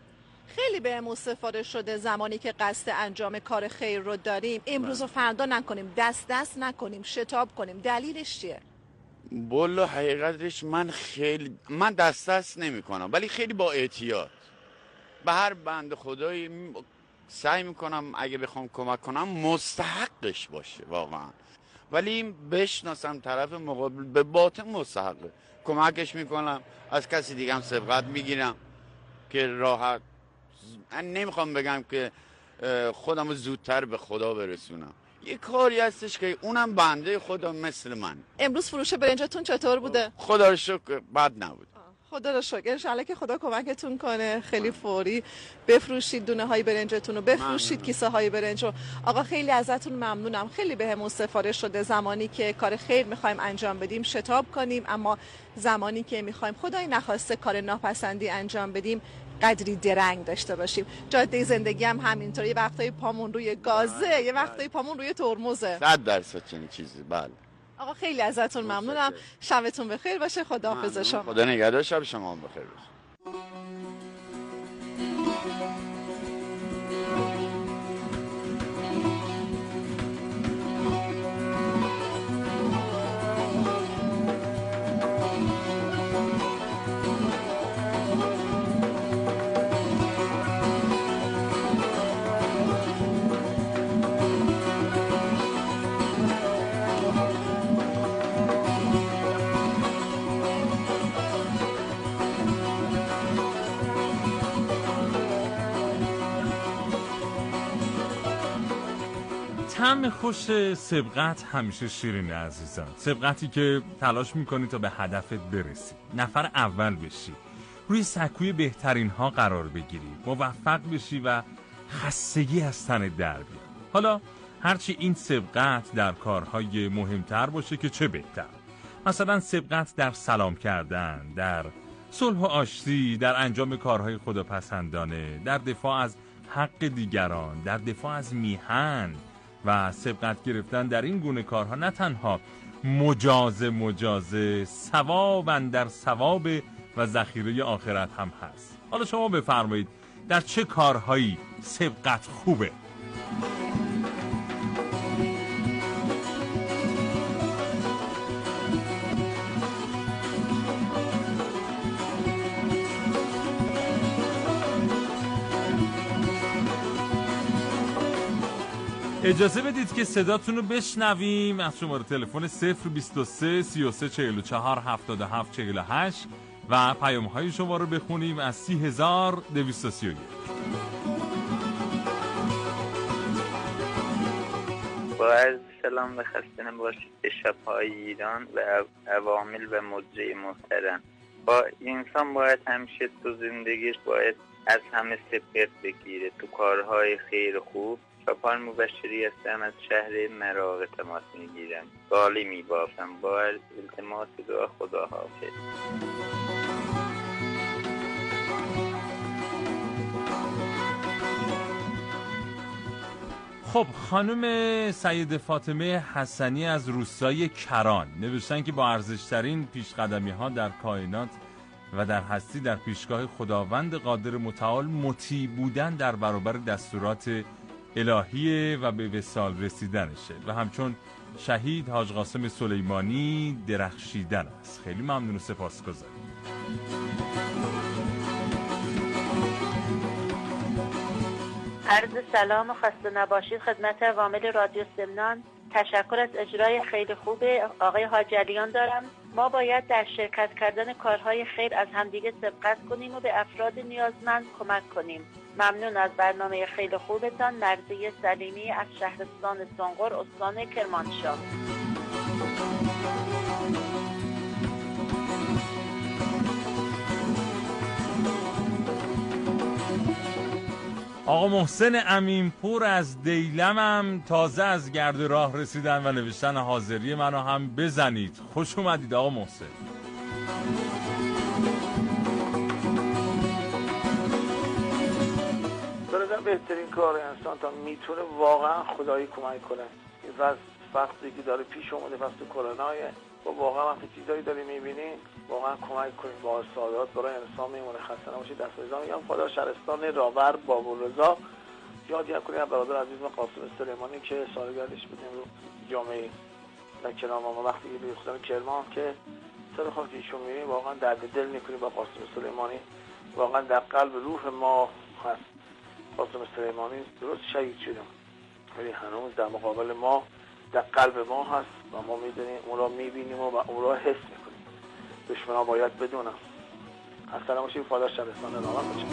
خیلی بهمون سفارش شده زمانی که قصد انجام کار خیر رو داریم امروز و فردا نکنیم، دست دست نکنیم، شتاب کنیم. دلیلش چیه؟ والا حقیقتش من خیلی من دست دست نمی کنم، ولی خیلی با احتیاط به هر بنده خدایی سعی میکنم اگه بخوام کمک کنم مستحقش باشه واقعا، ولی بشناسم طرف مقابل به باطن مستحقه، کمکش میکنم، از کسی دیگه هم سبقت میگیرم که راحت. من نمیخوام بگم که خودم رو زودتر به خدا برسونم، یه کاری هستش که اونم بنده خدا مثل من. امروز فروش برنجتون چطور بوده؟ خدا رو شکر بد نبود. خدا رو شکر، انشالله که خدا کمکتون کنه خیلی فوری بفروشید دونه های برنجتون رو، بفروشید کیسه های برنج رو. آقا خیلی ازتون ممنونم، خیلی بهمون سفارش شده زمانی که کار خیر میخوایم انجام بدیم شتاب کنیم، اما زمانی که میخوایم خدای نخواسته کار ناپسندی انجام بدیم قدری درنگ داشته باشیم. جاده زندگی هم همینطوری، یه وقتایی پامون روی گازه، یه وقتایی پامون روی ترمزه. صد درصد چنین چیزی. بله آقا خیلی ازتون ممنونم، شبتون بخیر باشه، خداحافظ شما. خدا نگهدار، شب شما بخیر باشه. طعم خوش سبقت همیشه شیرینه عزیزان. سبقتی که تلاش میکنی تا به هدفت برسی، نفر اول بشی، روی سکوی بهترین ها قرار بگیری، موفق بشی و خستگی از تنت در بیاد. حالا هرچی این سبقت در کارهای مهمتر باشه که چه بهتر. مثلا سبقت در سلام کردن، در صلح و آشتی، در انجام کارهای خداپسندانه، در دفاع از حق دیگران، در دفاع از میهن و سبقت گرفتن در این گونه کارها نه تنها مجاز مجاز ثواب اندر ثواب و ذخیره آخرت هم هست. حالا شما بفرمایید در چه کارهایی سبقت خوبه؟ اجازه بدید که صداتون رو بشنویم از شماره تلفن صفر بیست و سه سی و سه چهل و چهار هفتاد و هفت چهل و هشت و پیام های شما رو بخونیم از سی هزار دویست و سی و یک. با عرض سلام و خسته نباشید به شب‌های ایران و عوامل و مجری محترم. با انسان باید همیشه تو زندگیش باید از همه سبقت بگیره تو کارهای خیر خوب. شاپان مبشری هستم، از شهر مراغ تماس میگیرم، بالی میبافم. با التماس دعا، خدا حافظ. خب خانم سید فاطمه حسنی از روستای کران نوشتن که با ارزشترین پیشقدمی ها در کائنات و در هستی در پیشگاه خداوند قادر متعال مطیع بودن در برابر دستورات الهیه و به وصال رسیدنشه و همچون شهید حاج قاسم سلیمانی درخشیدن است. خیلی ممنون و سپاسگزارم. عرض سلام و خسته نباشید خدمت عوامل رادیو سمنان. تشکر از اجرای خیلی خوب آقای حاجی علیان دارم. ما باید در شرکت کردن کارهای خیر از همدیگه سبقت کنیم و به افراد نیازمند کمک کنیم. ممنون از برنامه خیلی خوبتان. مرضیه سلیمی از شهرستان سنقر، استان کرمانشاه. آقا محسن امینپور از دیلمم تازه از گرد راه رسیدن و نوشتن حاضری منو هم بزنید. خوش اومدید آقا محسن. برادر بهترین کار انسان تا میتونه واقعا خدایی کمک کنه. این وقتی که داره پیش اومده فصل کرونایه و واقعا وقتی چیزایی داری میبینی واقعا کمک کنید با سعادت برای انسان میمونه. خسته نباشید. دست میزنم میگم خدا شهرستان راور بابالرضا یادی کنید برادر عزیزم قاسم سلیمانی که سالگردش بودیم رو جامعه و کرام ما وقتی که بیختن کرمان که سر خاک ایشون میبینیم واقعا درد دل میکنیم با قاسم سلیمانی. واقعا در قلب روح ما هست قاسم سلیمانی. درست شهید شدم ولی هنوز در مقابل ما در قلب ما هست و ما میدونیم اون را میبینیم و اون را حس میکنیم. دشمنا باید بدونم. خسته نباشید. فادر شهرستان راور باشید.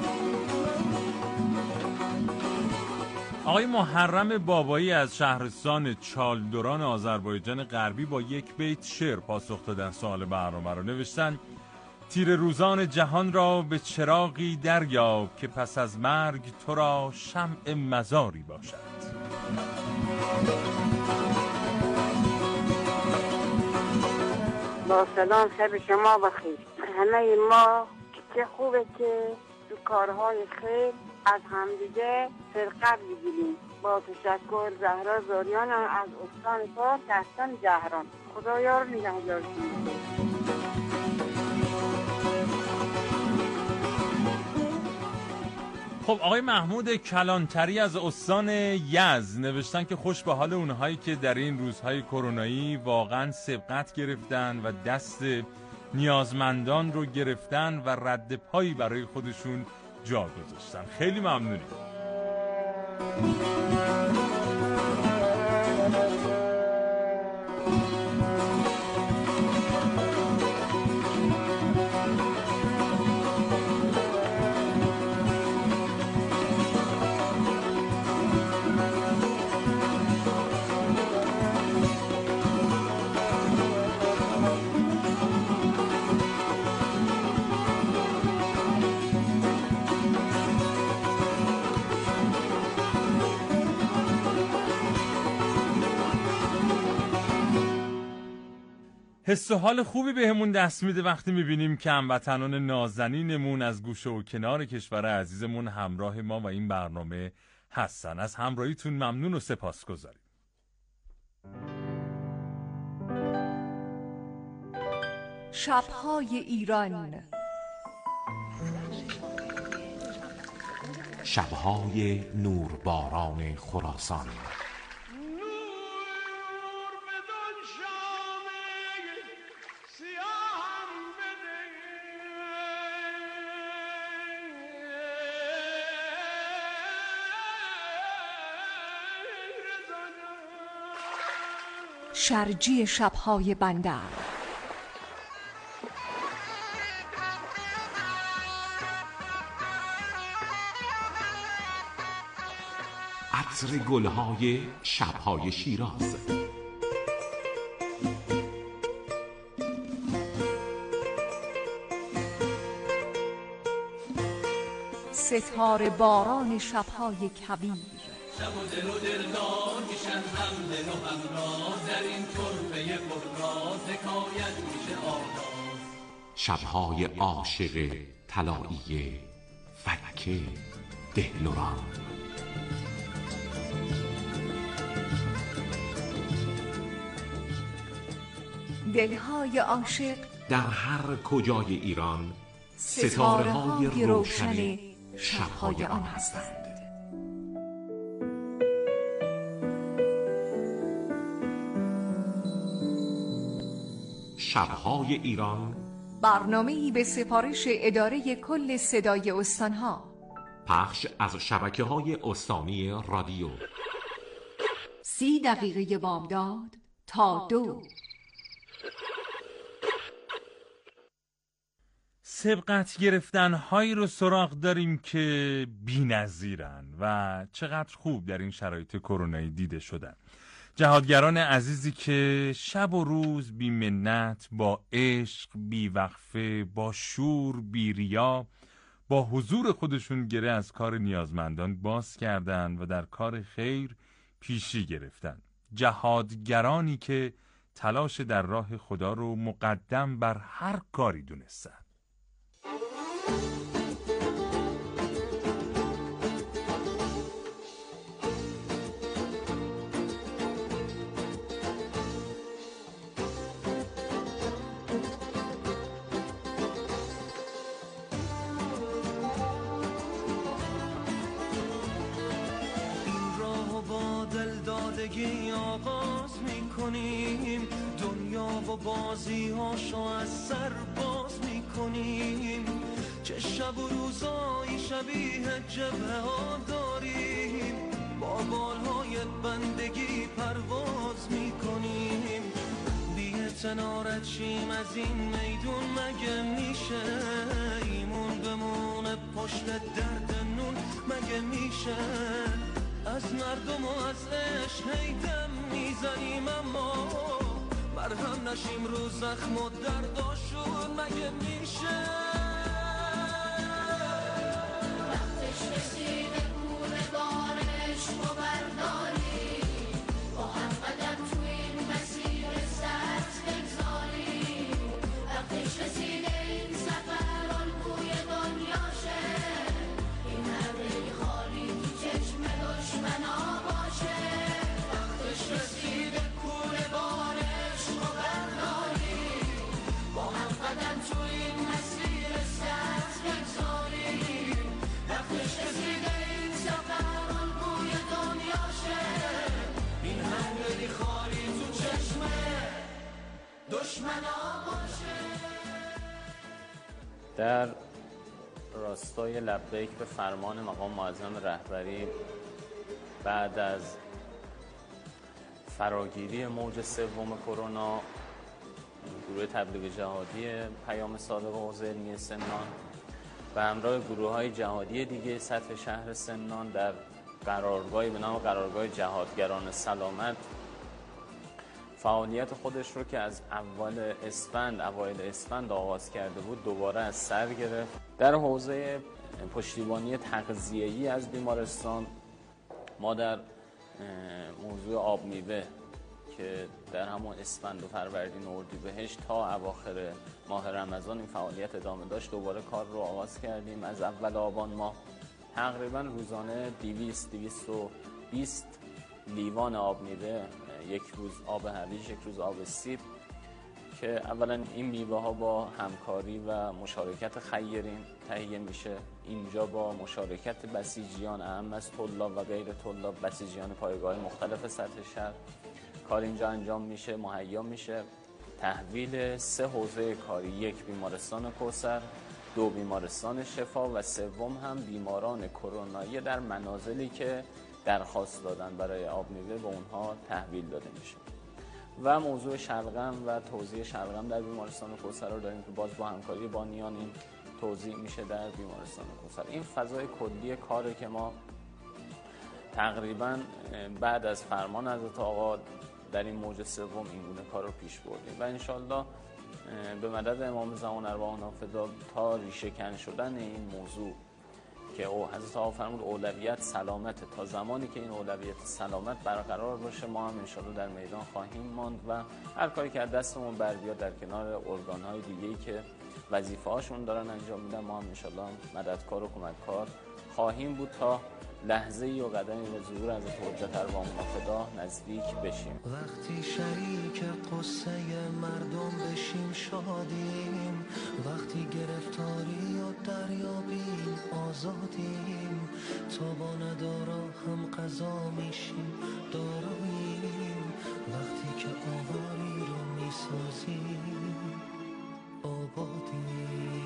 آقای محرم بابایی از شهرستان چالدوران آذربایجان غربی با یک بیت شعر پاسخ دادن سوال برنامه رو. نوشتن تیر روزان جهان را به چراغی دریاب که پس از مرگ تو را شمع مزاری باشد. با سلام، شب شما بخیر. همه ما چه خوبه که تو کارهای خیر از همدیگه فرقت بگیریم. با تشکر. زهرا زاریان از استان فارس دستان جهران. خدا یار نگهدارتون. خب آقای محمود کلانتری از استان یزد نوشتن که خوش به حال اونهایی که در این روزهای کرونایی واقعا سبقت گرفتن و دست نیازمندان رو گرفتن و رد پایی برای خودشون جا گذاشتن. خیلی ممنونیم. حس و حال خوبی بهمون دست میده وقتی میبینیم که هموطنان نازنینمون از گوشه و کنار کشور عزیزمون همراه ما و این برنامه هستن. از همراهیتون ممنون و سپاسگزاریم. شب‌های ایران، شب‌های نورباران خراسان، شرجی شب‌های بندر، عطر گلهای شب‌های شیراز، ستاره باران شب‌های کویر، شب و دل و دلدار میشن هم دل و همراز در این طرفه پرراز حکایت میشه آغاز. شب‌های عاشق طلایی فک دهلوران، دلهای عاشق در هر کجای ایران ستاره های روشن شب‌های آن هستند. شب‌های ایران، برنامه‌ای به سفارش اداره کل صدای استان‌ها، پخش از شبکه‌های استانی رادیو. سی دقیقه بامداد تا دو. سبقت گرفتن هایی رو سراغ داریم که بی‌نظیرن و چقدر خوب در این شرایط کرونایی دیده شدن. جهادگران عزیزی که شب و روز بی منت، با عشق، بی وقفه، با شور، بی ریا، با حضور خودشون گره از کار نیازمندان باز کردن و در کار خیر پیشی گرفتن. جهادگرانی که تلاش در راه خدا رو مقدم بر هر کاری دونستن. زندگی آغاز میکنیم، دنیا و بازی هاشو از سر باز میکنیم. چه شب و روزایی شبیه جبهه ها داریم، با بالهای بندگی پرواز میکنیم. بی‌اعتنارت شیم از این میدون مگه میشه، ایمون بمونه پشت درد نون مگه میشه. از مردم و از عشق هیدم میزنیم اما مرهم نشیم رو زخم و درداشون مگه میشه. وقتش رسیده کوره بارش رو برداری، با هم قدم تو این مسیر سرد بگذاری. وقتش رسیده این سفر الگوی دنیاشه، این همه خالی تو چشم دشمنا باشه. وقتش رسیده کوره بارش رو برداری، با هم قدم تو این مسیر سرد بگذاری. وقتش رسیده این سفر الگوی دنیاشه، این همدلی خالی تو چشم دشمنا باشه. در راستای لبیک به فرمان مقام معظم رهبری بعد از فراگیری موج سوم کرونا، گروه تبلیغ جهادی پیام صادق حوزه علمی سمنان و همراه گروه‌های جهادی دیگه سطح شهر سمنان در قرارگاهی به نام قرارگاه جهادگران سلامت فعالیت خودش رو که از اول اسفند اوایل اسفند آغاز کرده بود دوباره از سر گرفت. در حوزه پشتیبانی تغذیه‌ای از بیمارستان ما در موضوع آب میوه که در همون اسفند و فروردین و اردیبهشت تا اواخر ماه رمضان این فعالیت ادامه داشت، دوباره کار رو آغاز کردیم. از اول آبان ماه تقریبا روزانه دویست تا دویست و بیست لیوان آب میوه، یک روز آب هویج، یک روز آب سیب، که اولا این میوه ها با همکاری و مشارکت خیرین تهیه میشه. اینجا با مشارکت بسیجیان اهم از طلاب و غیر طلاب، بسیجیان پایگاه مختلف سطح شهر کار اینجا انجام میشه، مهیا میشه. تحویل سه حوزه کاری، یک بیمارستان کوثر، دو بیمارستان شفا و سوم هم بیماران کرونایی در منازلی که درخواست دادن برای آب میوه به اونها تحویل داده میشه. و موضوع شلغم و توزیع شلغم در بیمارستان کوثر رو داریم که باز با همکاری بانیان این توزیع میشه در بیمارستان کوثر. این فضای کلی کاری که ما تقریبا بعد از فرمان حضرت آقا در این موج سوم این گونه کار رو پیش بردیم و انشالله به مدد امام زمان ارواحنا فدا تا ریشه کن شدن این موضوع که او حضرت آقا فرمود اولویت سلامت، تا زمانی که این اولویت سلامت برقرار باشه ما هم انشالله در میدان خواهیم ماند و هر کاری که از دستمون بر بیاد در کنار ارگان‌های دیگه‌ای که وظیفه هاشون دارن انجام میدن ما هم انشالله مددکار و کمککار خواهیم بود تا لحظه ای و قدمی به ظهور حضرت حجت ارواحنا فدا نزدیک بشیم. وقتی شریک قصه مردم بشیم شادیم، وقتی گرفتاری و دریابیم آزادیم، تا با ندارا هم قضا میشیم داراییم، وقتی که آواری رو میسازیم آبادیم.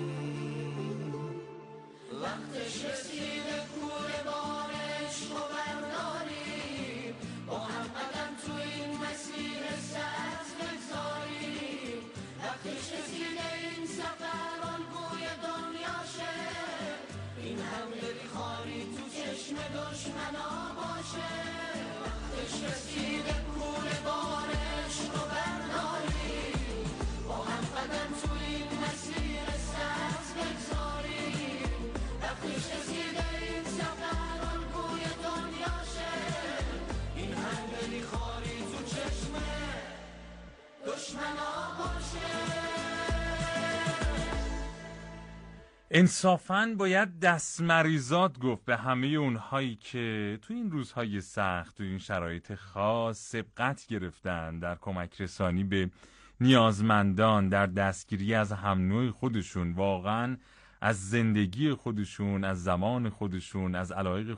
وقتش رسیده کوره بارش رو برداریم، با هم قدم تو این مسیر سبز بگذاریم. وقتش رسیده این سفر الگوی دنیاشه، این همدلی خالی تو چشم دشمنا باشه. وقتش رسیده کوره بارش رو برداریم، با هم قدم تو این مسیر سبز بگذاریم. وقتش رسیده این سفر الگوی دنیاشه، این همدلی خالی تو چشم دشمنا باشه. انصافاً باید دست مریزاد گفت به همه اونهایی که تو این روزهای سخت، تو این شرایط خاص سبقت گرفتن در کمک رسانی به نیازمندان، در دستگیری از هم نوع خودشون، واقعاً از زندگی خودشون، از زمان خودشون، از علایق